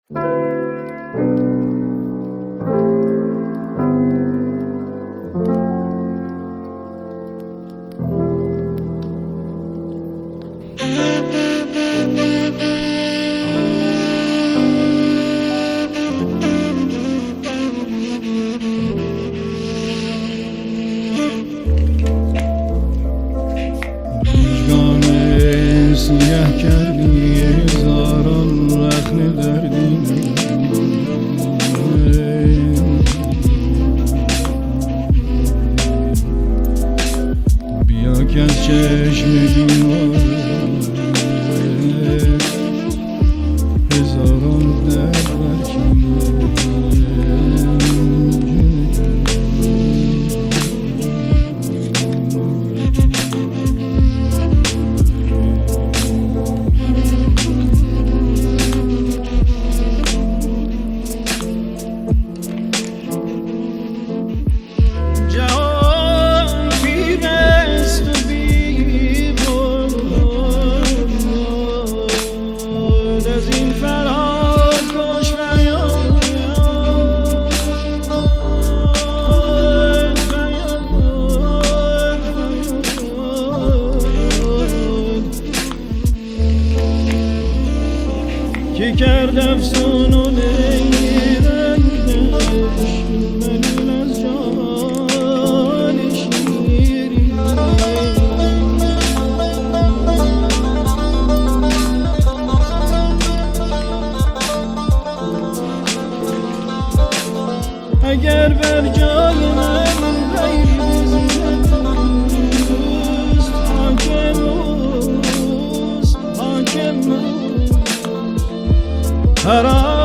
siyah kردی هزاران رخنه دردی بیا که از چشم بیمار هزاران درد برکنه که کرد افسون و نیرنگش منون از جان شیری اگر بر جای من غیر بزنست حاکم اوست حاکم اوست